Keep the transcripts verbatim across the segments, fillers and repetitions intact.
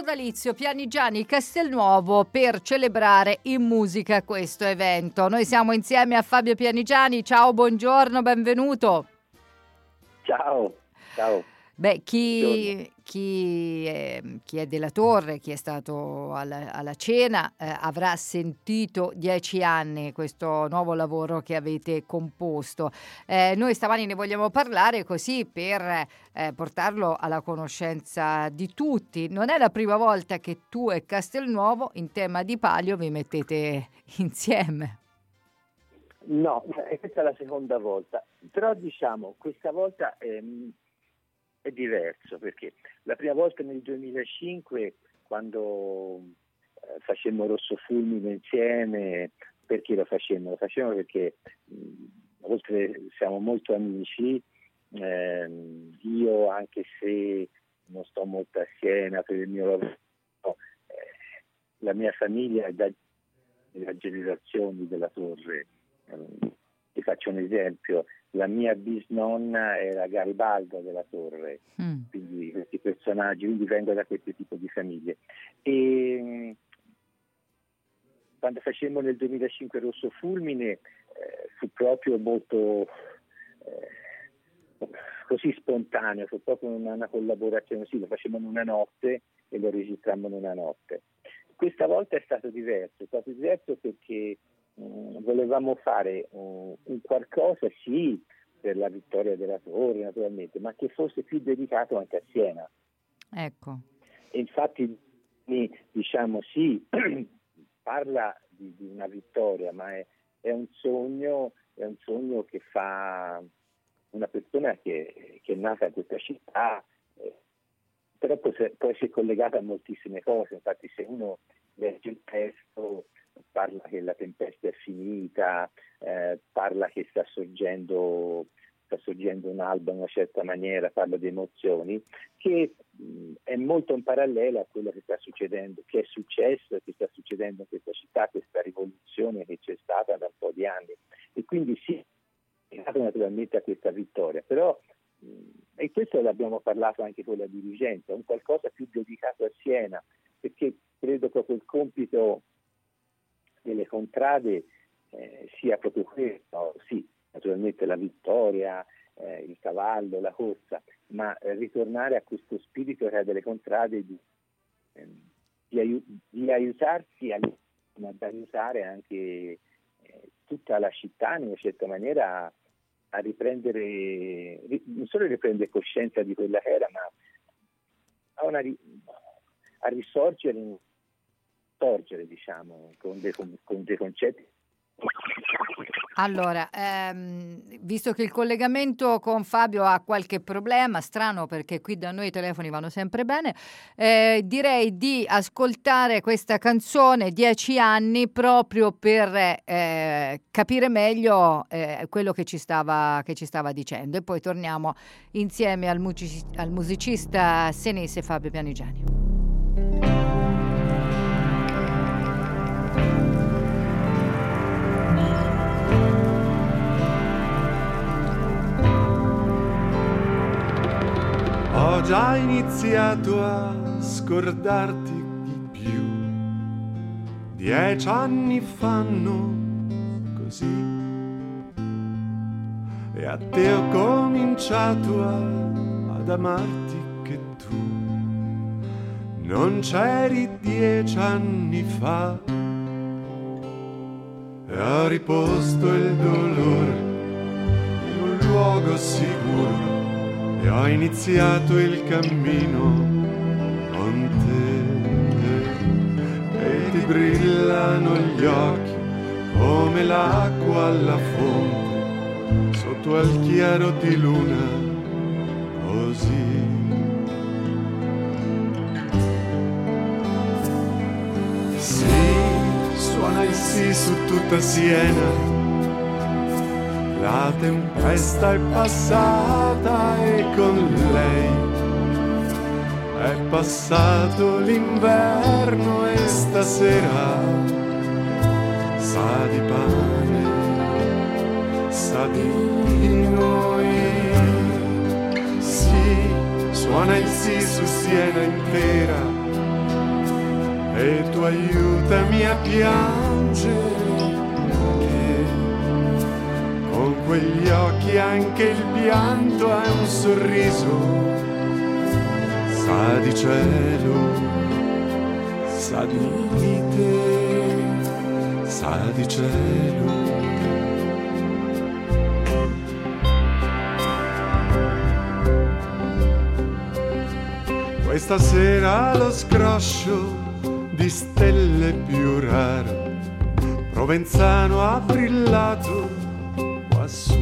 sodalizio Pianigiani Castelnuovo per celebrare in musica questo evento. Noi siamo insieme a Fabio Pianigiani. Ciao, buongiorno, benvenuto. Ciao, ciao. Beh, chi, chi, è, chi è della Torre, chi è stato alla, alla cena, eh, avrà sentito dieci anni questo nuovo lavoro che avete composto. Eh, noi stamani ne vogliamo parlare così per eh, portarlo alla conoscenza di tutti. Non è la prima volta che tu e Castelnuovo in tema di palio vi mettete insieme. No, questa è la seconda volta. Però diciamo, questa volta... Ehm... è diverso, perché la prima volta nel duemilacinque, quando eh, facemmo Rosso Fulmine insieme, perché lo facemmo? Lo facemmo perché mh, oltre siamo molto amici, ehm, io anche se non sto molto a Siena per il mio lavoro, eh, la mia famiglia è da, da generazioni della Torre. Eh, ti faccio un esempio. La mia bisnonna era Garibalda della Torre, mm. quindi questi personaggi, quindi vengo da questo tipo di famiglie. E quando facemmo nel duemilacinque Rosso Fulmine eh, fu proprio molto eh, così spontaneo, fu proprio una, una collaborazione, sì, lo facemmo in una notte e lo registrammo in una notte. Questa volta è stato diverso, è stato diverso perché Uh, volevamo fare uh, un qualcosa, sì, per la vittoria della Torre naturalmente, ma che fosse più dedicato anche a Siena. Ecco. E infatti, diciamo, sì, parla di, di una vittoria, ma è, è un sogno, è un sogno che fa una persona che, che è nata in questa città, eh, però poi, poi si è collegata a moltissime cose. Infatti, se uno legge il testo, parla che la tempesta è finita, eh, parla che sta sorgendo, sta sorgendo un'alba in una certa maniera, parla di emozioni, che mh, è molto in parallelo a quello che sta succedendo, che è successo e che sta succedendo in questa città, questa rivoluzione che c'è stata da un po' di anni. E quindi sì, è legato naturalmente a questa vittoria, però mh, e questo l'abbiamo parlato anche con la dirigenza, un qualcosa più dedicato a Siena, perché credo proprio il compito delle contrade eh, sia proprio questo, sì, naturalmente la vittoria, eh, il cavallo, la corsa, ma eh, ritornare a questo spirito che ha delle contrade di, eh, di, aiut- di aiutarsi, a, ma di aiutare anche eh, tutta la città in una certa maniera a, a riprendere, ri, non solo riprendere coscienza di quella che era, ma a, una, a risorgere in sorgere, diciamo, con dei, con dei concetti. Allora, ehm, visto che il collegamento con Fabio ha qualche problema, strano perché qui da noi i telefoni vanno sempre bene, eh, direi di ascoltare questa canzone Dieci anni proprio per eh, capire meglio eh, quello che ci stava, che ci stava dicendo, e poi torniamo insieme al, music- al musicista senese Fabio Pianigiani. Ho già iniziato a scordarti di più. Dieci anni fanno così. E a te ho cominciato a, ad amarti che tu non c'eri dieci anni fa. E ho riposto il dolore in un luogo sicuro. E ho iniziato il cammino con te, e ti brillano gli occhi come l'acqua alla fonte, sotto al chiaro di luna, così. Sì, suona il sì su tutta Siena. La tempesta è passata e con lei è passato l'inverno e stasera sa di pane, sa di noi. Sì, suona il sì su Siena intera e tu aiutami a piangere, che con quegli occhi anche il pianto è un sorriso, sa di cielo, sa di te, sa di cielo. Questa sera lo scroscio di stelle più raro Provenzano ha brillato quassù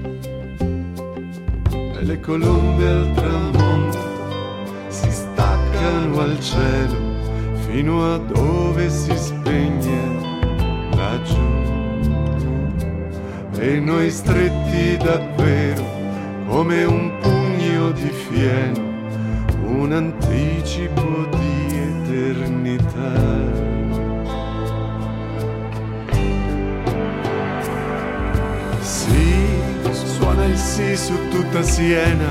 e le colombe al tramonto si staccano al cielo fino a dove si spegne laggiù, e noi stretti davvero come un pugno di fieno, un anticipo di eternità. Sì, suona il sì su tutta Siena,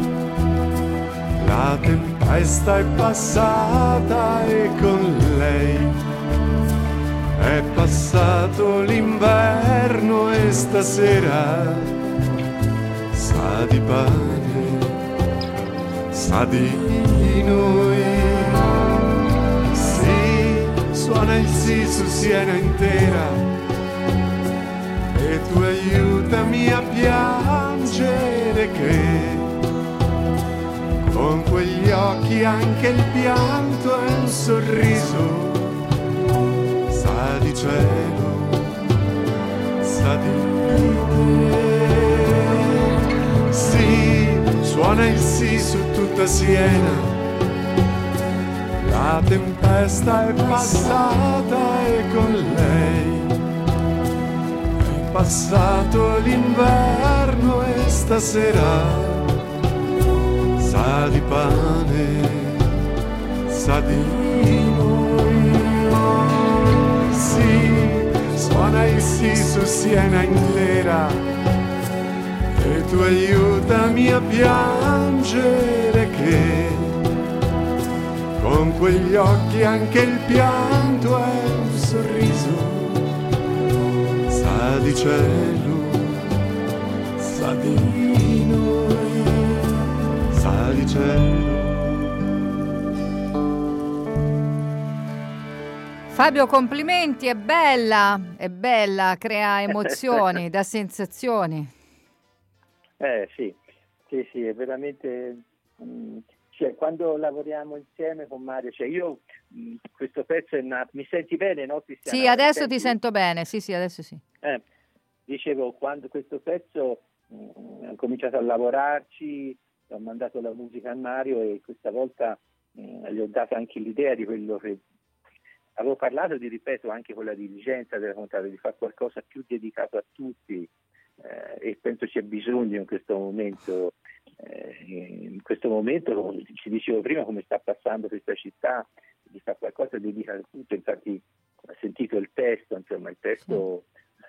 la tempesta è passata e con lei è passato l'inverno, e stasera sa di pane, sa di noi. Sì, suona il sì su Siena intera, e tu aiutami a piangere, che con quegli occhi anche il pianto è un sorriso, sa di cielo, sa di te. Sì, suona il sì su tutta Siena, la tempesta è passata e con lei è passato l'inverno, e stasera sa di pane, sa di noi. Sì, suona il sì su Siena intera, e tu aiutami a piangere, che con quegli occhi anche il pianto è un sorriso, sa di cielo, sa di noi, sa di cielo. Fabio, complimenti, è bella, è bella, crea emozioni, dà sensazioni. Eh sì, sì, sì, è veramente... Mh, cioè, quando lavoriamo insieme con Mario, cioè io mh, questo pezzo è nato... Mi senti bene, no, Cristiana? Sì, adesso ti sento bene, sì, sì, adesso sì. Eh, dicevo, quando questo pezzo mh, ho cominciato a lavorarci, ho mandato la musica a Mario, e questa volta mh, gli ho dato anche l'idea di quello che... Avevo parlato, di ripeto, anche con la dirigenza della Contrada, di fare qualcosa più dedicato a tutti, eh, e penso c'è bisogno in questo momento, eh, in questo momento, come ci dicevo prima, come sta passando questa città, di fare qualcosa dedicato a tutto. Infatti ho sentito il testo, insomma il testo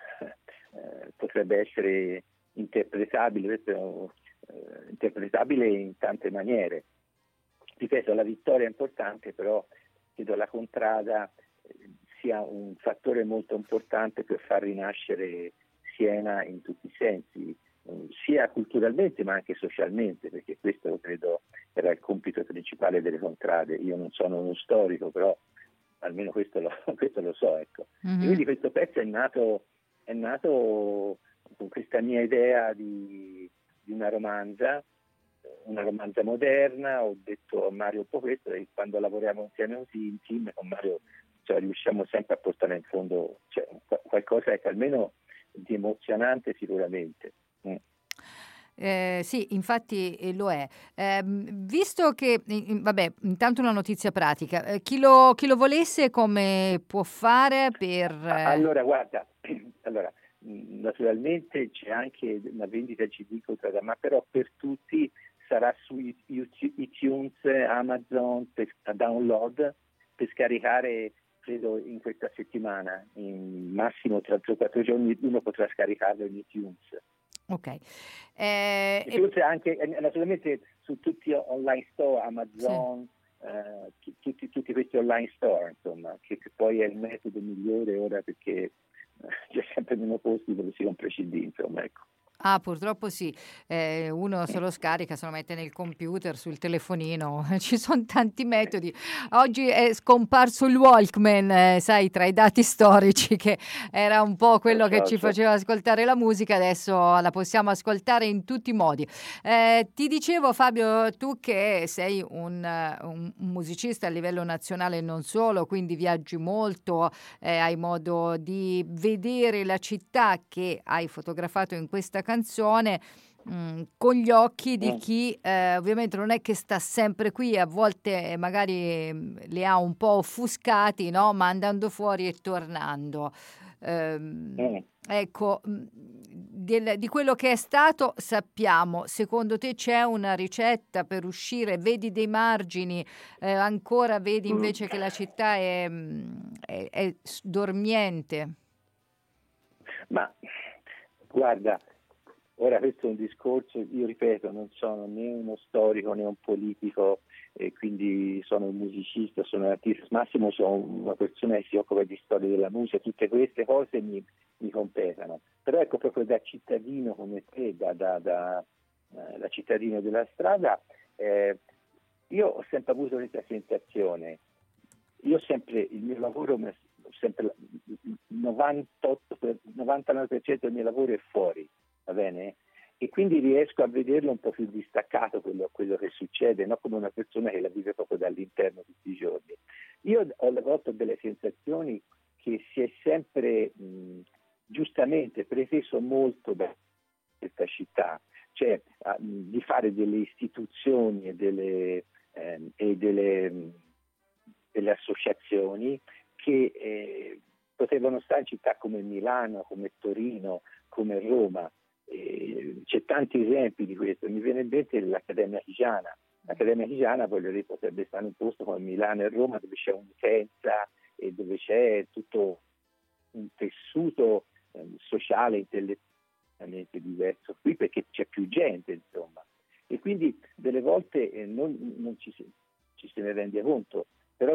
eh, potrebbe essere interpretabile, eh, interpretabile in tante maniere. Ripeto, la vittoria è importante, però credo la Contrada sia un fattore molto importante per far rinascere Siena in tutti i sensi, sia culturalmente ma anche socialmente, perché questo credo era il compito principale delle Contrade. Io non sono uno storico, però almeno questo lo, questo lo so, ecco. Mm-hmm. E quindi questo pezzo è nato, è nato con questa mia idea di, di una romanza, una romanza moderna. Ho detto a Mario un po' questo, e quando lavoriamo insieme così in team con Mario, cioè, riusciamo sempre a portare in fondo, cioè, qualcosa che almeno di emozionante sicuramente. Mm. Eh, sì, infatti eh, lo è. Eh, visto che, in, vabbè, intanto una notizia pratica, eh, chi, lo, chi lo volesse come può fare per... Eh... Allora, guarda, allora, naturalmente c'è anche una vendita C D Contrada, ma però per tutti sarà su iTunes, Amazon, per download, per scaricare, credo in questa settimana, in massimo tra tre o quattro giorni uno potrà scaricarlo in iTunes. Ok. Eh, iTunes e anche naturalmente su tutti online store, Amazon, eh, tutti, tutti questi online store, insomma, che, che poi è il metodo migliore ora perché eh, c'è sempre meno posti dove si compra C D, insomma, ecco. Ah, purtroppo sì, eh, uno se lo scarica, se lo mette nel computer, sul telefonino, ci sono tanti metodi. Oggi è scomparso il Walkman, eh, sai, tra i dati storici, che era un po' quello che ci faceva ascoltare la musica, adesso la possiamo ascoltare in tutti i modi. Eh, ti dicevo, Fabio, tu che sei un, un, un musicista a livello nazionale e non solo, quindi viaggi molto, eh, hai modo di vedere la città che hai fotografato in questa canzone mh, con gli occhi di chi eh, ovviamente non è che sta sempre qui, a volte magari mh, li ha un po' offuscati, no? Ma andando fuori e tornando. Ehm, Mm. Ecco, mh, del- di quello che è stato sappiamo. Secondo te c'è una ricetta per uscire? Vedi dei margini? Eh, ancora vedi invece che la città è, mh, è- è s- dormiente? Ma guarda, ora questo è un discorso, io ripeto, non sono né uno storico né un politico, e quindi sono un musicista, sono un artista, al massimo sono una persona che si occupa di storia della musica, tutte queste cose mi, mi competono. Però ecco, proprio da cittadino come te, da, da, da, eh, da cittadino della strada, eh, io ho sempre avuto questa sensazione. Io sempre, il mio lavoro, sempre il novantotto per, novantanove per cento del mio lavoro è fuori, va bene? E quindi riesco a vederlo un po' più distaccato quello, quello che succede, non come una persona che la vive proprio dall'interno tutti i giorni. Io ho alle volte delle sensazioni che si è sempre mh, giustamente preteso molto da questa città, cioè a, mh, di fare delle istituzioni e delle, ehm, e delle mh, delle associazioni che eh, potevano stare in città come Milano, come Torino, come Roma. Eh, c'è tanti esempi di questo. Mi viene in mente l'Accademia Chigiana. L'Accademia Chigiana, voglio dire, potrebbe stare in un posto come Milano e Roma, dove c'è un'utenza e dove c'è tutto un tessuto eh, sociale, intellettualmente diverso qui, perché c'è più gente, insomma. E quindi delle volte eh, non, non ci, ci se ne rende conto. Però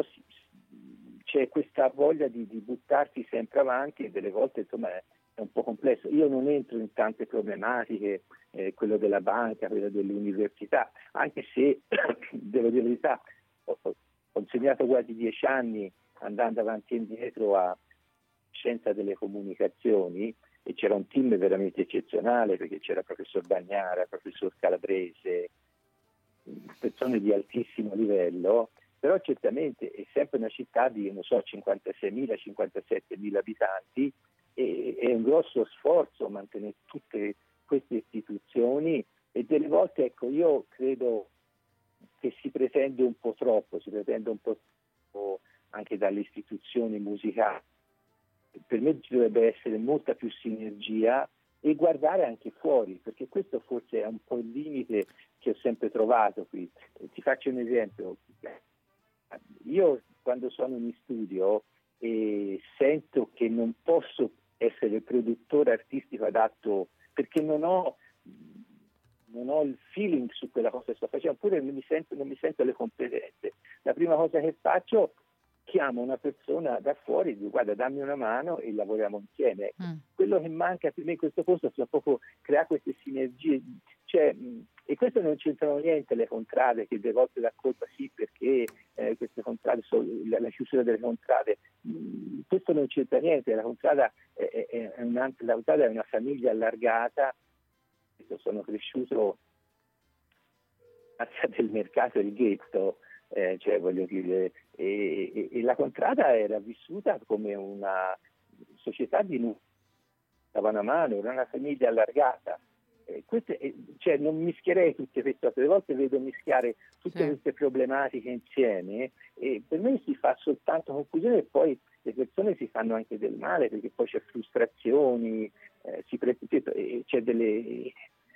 c'è questa voglia di, di buttarsi sempre avanti e delle volte insomma è, è un po' complesso. Io non entro in tante problematiche, eh, quello della banca, quello dell'università, anche se devo dire la verità, ho, ho insegnato quasi dieci anni andando avanti e indietro a scienza delle comunicazioni e c'era un team veramente eccezionale perché c'era il professor Bagnara, il professor Calabrese, persone di altissimo livello. Però certamente è sempre una città di, non so, cinquantaseimila cinquantasettemila abitanti e è un grosso sforzo mantenere tutte queste istituzioni e delle volte, ecco, io credo che si pretende un po' troppo, si pretende un po' troppo anche dalle istituzioni musicali. Per me ci dovrebbe essere molta più sinergia e guardare anche fuori, perché questo forse è un po' il limite che ho sempre trovato qui. Ti faccio un esempio. Io quando sono in studio e sento che non posso essere il produttore artistico adatto perché non ho, non ho il feeling su quella cosa che sto facendo, oppure non mi sento, non mi sento le competenze. La prima cosa che faccio, chiamo una persona da fuori e dico guarda dammi una mano e lavoriamo insieme. Mm. Quello che manca per me in questo posto è proprio creare queste sinergie, cioè, e questo non c'entrano niente le contrade che delle volte la colpa sì perché eh, queste contrade sono, la, la chiusura delle contrade, mm, questo non c'entra niente, la contrada è, è, è, una, la contrada è una famiglia allargata. Io sono cresciuto grazie del mercato del ghetto. Eh, cioè voglio dire, e, e, e la contrada era vissuta come una società di dava una mano, era una famiglia allargata. Eh, queste, eh, cioè non mischierei tutte queste cose, a volte vedo mischiare tutte sì. queste problematiche insieme e per me si fa soltanto confusione e poi le persone si fanno anche del male perché poi c'è frustrazioni, eh, si pre- c'è delle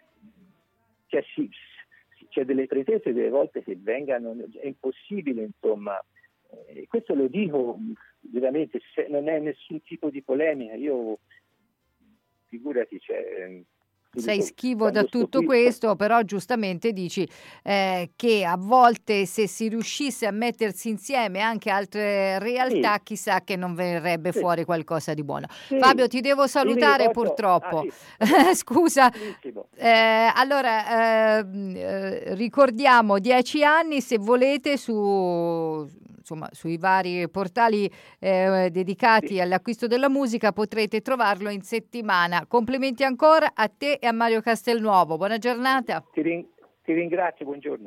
c'è, si, c'è delle pretese delle volte che vengano, è impossibile insomma, eh, questo lo dico veramente, se non è nessun tipo di polemica, io figurati, cioè, sei schivo da tutto questo, però giustamente dici eh, che a volte se si riuscisse a mettersi insieme anche altre realtà, sì. chissà che non verrebbe sì. fuori qualcosa di buono. Sì. Fabio, ti devo salutare posso... purtroppo. Ah, sì. Scusa. Eh, allora, eh, ricordiamo dieci anni, se volete, su... insomma, sui vari portali eh, dedicati sì. all'acquisto della musica potrete trovarlo in settimana. Complimenti ancora a te e a Mario Castelnuovo. Buona giornata. Ti, ring- ti ringrazio, buongiorno.